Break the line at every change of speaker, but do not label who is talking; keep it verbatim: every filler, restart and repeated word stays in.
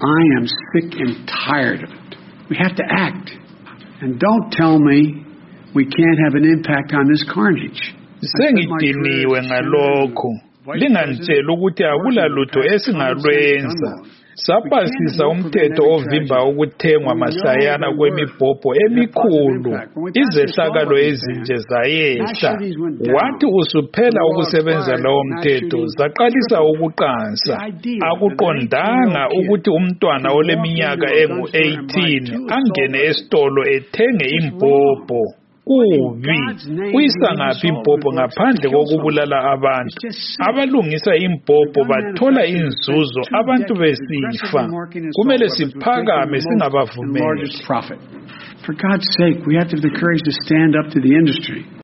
I am sick and tired of it. We have to act. And don't tell me we can't have an impact on this carnage.
Sengidiniwe ngalokho. Lingantshela ukuthi akula lutho esingalwenza. Sapasisa umthetho ovimba ukuthengwa masayana kwemibhobho emikhulu. Izehlakalo ezinje zayehla. Wathi usuphela ukusebenza lowo mthetho zaqalisa ukuqansa. Akuqondanga ukuthi umntwana oleminyaka engu eighteen angene esitolo ethenge imbhobho. Kubi uyisa ngaphi imbhobho ngaphandle kokubulala abantu. Abalungisa imbhobho bathola inzuzo abantu besifa. Kumele siphakame singabavumeli.
For God's sake, we have to have the courage to stand up to the industry.